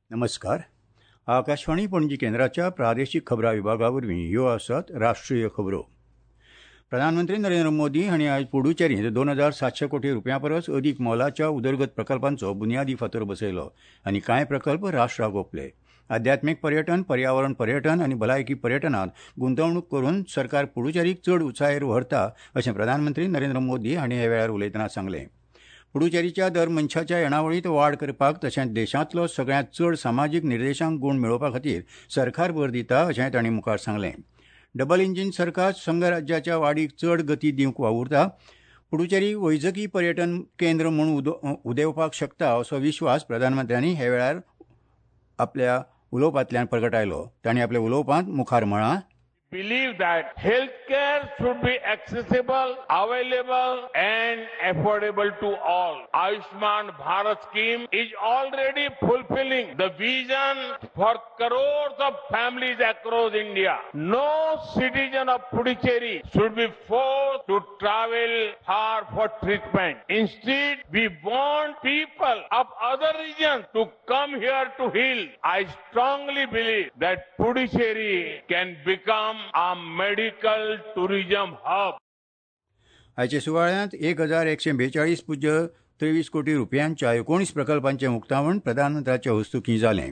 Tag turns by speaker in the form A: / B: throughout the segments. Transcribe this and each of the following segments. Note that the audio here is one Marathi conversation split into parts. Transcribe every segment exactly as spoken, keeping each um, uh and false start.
A: नमस्कार. आकाशवाणी पणजी केंद्राच्या प्रादेशीक खबरां विभागावरवीं ह्यो आसात राष्ट्रीय खबरो. प्रधानमंत्री नरेंद्र मोदी हांणी आयज पुडुचेरींत दोन हजार सातशे कोटी रुपयां परस अदीक मोलाच्या उदरगत प्रकल्पांचो बुनयादी फातर बसयलो आनी कांय प्रकल्प राष्ट्राक ओंपले. आध्यात्मीक पर्यटन, पर्यावरण पर्यटन आनी भलायकी पर्यटनांत गुंतवणूक करून सरकार पुडुचेरीक चड उंचायेर व्हरता अशें प्रधानमंत्री नरेंद्र मोदी हांणी ह्या वेळार उलयतना सांगलें. पुडुचेरीच्या दर मनशाच्या येणावळींत वाड करपाक तशेंच देशांतलो सगळ्यांत चड सामाजीक निर्देशांक गूण मेळोवपा खातीर सरकार भर दिता अशेंय तांणी मुखार सांगलें. डबल इंजीन सरकार संघ राज्याच्या वाडीक चड गती दिवंक वावुरता. पुडुचेरी वैजकी पर्यटन केंद्र म्हूण उदेवपाक शकता असो विश्वास प्रधानमंत्र्यांनी हे वेळार आपल्या उलोवपांतल्यान प्रगटायलो. तांणी आपल्या उलोवपांत मुखार म्हळां,
B: believe that healthcare should be accessible, available and affordable to all. Ayushman Bharat scheme is already fulfilling the vision for crores of families across India. No citizen of Puducherry should be forced to travel far for treatment. Instead, we want people of other regions to come here to heal. I strongly believe that Puducherry can become a medical tourism hub.
A: आयचे सुवाळ्यांत एक हजार एकशे बेचाळीस पुज्य तेवीस कोटी रुपयांच्या एकोणीस प्रकल्पांचें उक्तावण प्रधानमंत्र्याच्या हस्तुकीं जालें.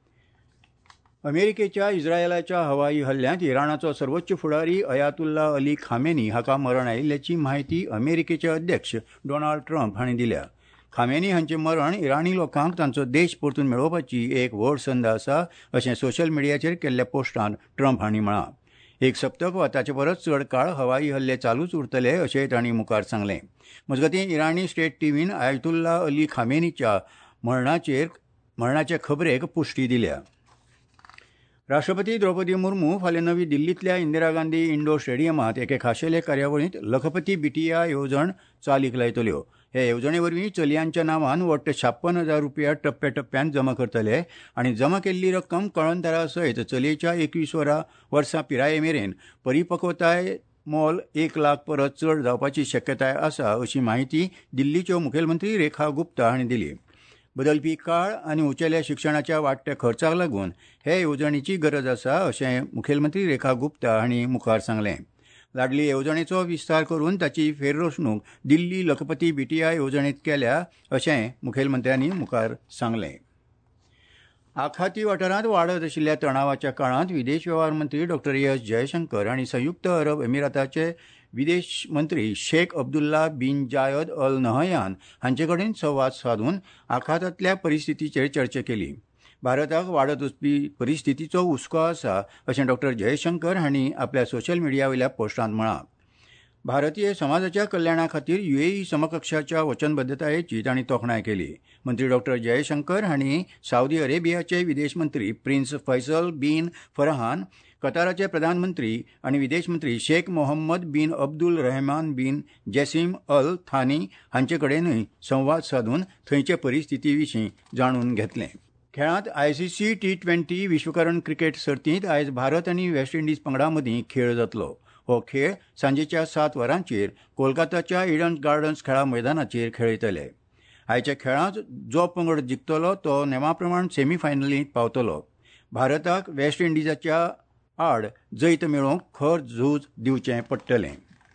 A: अमेरिकेच्या इस्रायलाच्या हवाई हल्ल्यांत इराणाचो सर्वोच्च फुडारी अयातुल्ला अली खामेनी हाका मरण आयिल्ल्याची माहिती अमेरिकेचे अध्यक्ष डोनाल्ड ट्रंप हांणी दिल्या. खामेनी हांचें मरण इराणी लोकांक तांचो देश परतून मेळोवपाची एक व्हड संद आसा अशें सोशल मिडियाचेर केल्ल्या पोस्टांत ट्रंप हांणी म्हळां. एक सप्तक वा ताचे परस चड काळ हवाई हल्ले चालूच उरतले अशेंय तांणी मुखार सांगलें. मजगतीं इराणी स्टेट टीव्हीन आयतुल्ला अली खामेनीच्या मरणाचेर मरणाचे खबरेक पुष्टी दिल्या. राष्ट्रपती द्रौपदी मुर्मू फाल्यां नवी दिल्लींतल्या इंदिरा गांधी इंडोर स्टेडियमांत एके खाशेले कार्यावळींत लखपती बिटिया येवजण चालीक लायतल्यो. हे येवजणे वरवीं चलयांच्या नांवान वट्ट छाप्पन हजार रुपया टप्प्याटप्प्यान जमा करतले आनी जमा केल्ली रक्कम कळंतरा सयत चलयेच्या एकवीस वरां वर्सां पिराये मेरेन परिपक्वताय मोल एक लाख परस चड जावपाची शक्यताय आसा अशी माहिती दिल्लीच्यो मुखेलमंत्री रेखा गुप्ता हांणी दिली. बदलपी काळ आनी उंचेल्या शिक्षणाच्या वाडट्या खर्चाक लागून हे येवजणेची गरज आसा अशें मुखेलमंत्री रेखा गुप्ता हांणी मुखार सांगलें. लाडली येवजणेचो विस्तार करून ताची फेररचणूक दिल्ली लखपती बिटिया येवजणेंत केल्या अशें मुखेलमंत्र्यांनी मुखार सांगलें. आखाती वाठारांत वाडत आशिल्ल्या तणावाच्या काळांत विदेश वेव्हार मंत्री डॉ एस जयशंकर हांणी संयुक्त अरब अमिराताचे विदेश मंत्री शेख अब्दुल्ला बिन जायद अल नहयान हांचे कडेन संवाद साधून आखातांतल्या परिस्थितीचेर चर्चा केली. भारताक वाडत वचपी परिस्थितीचो हुस्को आसा अशें डॉ जयशंकर हांणी आपल्या सोशल मिडिया वयल्या पोस्टांत म्हळां. भारतीय समाजाच्या कल्याणा खातीर युएई समकक्षाच्या वचनबद्धतायेची तांणी तोखणाय केली. मंत्री डॉ जयशंकर हांणी सावदी अरेबियाचे विदेश मंत्री प्रिन्स फैसल बिन फरहान, कताराचे प्रधानमंत्री आनी विदेश मंत्री शेख मोहम्मद बिन अब्दुल रहमान बिन जसीम अल थानी हांचे कडेनूय संवाद साधून थंयचे परिस्थिती विशीं जाणून घेतलें. खेळांत आयसीसी टी ट्वेंटी विश्वकरण क्रिकेट सर्तींत आयज भारत आनी वेस्ट इंडीज पंगडा मदीं खेळ जातलो. हो खेळ सांजेच्या सात वरांचेर कोलकाताच्या इडन गार्डन्स खेळा मैदानाचेर खेळयतले. आयच्या खेळांत जो पंगड जिखतलो तो नेमा प्रमाण सेमीफायनलींत पावतलो. भारताक वेस्ट इंडिजाच्या आड जैत मेळोवंक खर झूज दिवचें पडटलें.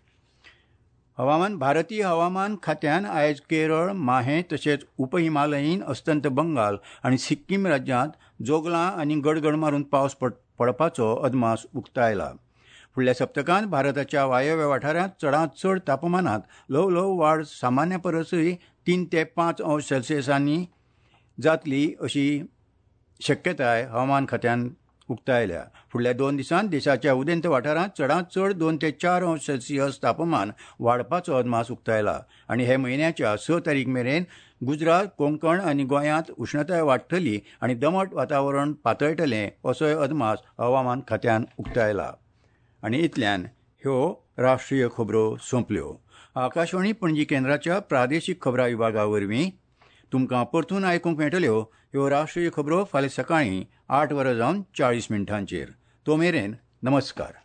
A: हवामान. भारतीय हवामान खात्यान आयज केरळ, माहे तशेंच उपहिमालयीन अस्तंत बंगाल आनी सिक्कीम राज्यांत जोगलां आनी गडगड मारून पावस पडपाचो अदमास उक्तायला. फुडल्या सप्तकांत भारताच्या वायव्य वाठारांत चडांत चड तापमानांत ल्हव ल्हव वाड सामान्या परसय तीन ते पांच अंश सेल्सियसांनी जातली अशी शक्यताय हवामान खात्यान उक्तायल्या. फुडल्या दोन दिसांत देशाच्या उदेंत वाठारांत चडांत चड दोन ते चार अंश सेल्सियस तापमान वाडपाचो अदमास उक्तायला आनी हे म्हयन्याच्या स तारीख मेरेन गुजरात, कोंकण आनी गोंयांत उश्णताय वाडटली आनी दमट वातावरण पातळटलें असोय अदमास हवामान खात्यान उक्तायला. आनी इतल्यान ह्यो राष्ट्रीय खबरो सोंपल्यो. आकाशवाणी पणजी केंद्राच्या प्रादेशीक खबरां विभागा वरवीं तुमकां परतून आयकूंक मेळटल्यो ह्यो राष्ट्रीय खबरो फाल्यां सकाळीं आठ वरां जावन चाळीस मिनटांचेर. तो मेरेन नमस्कार.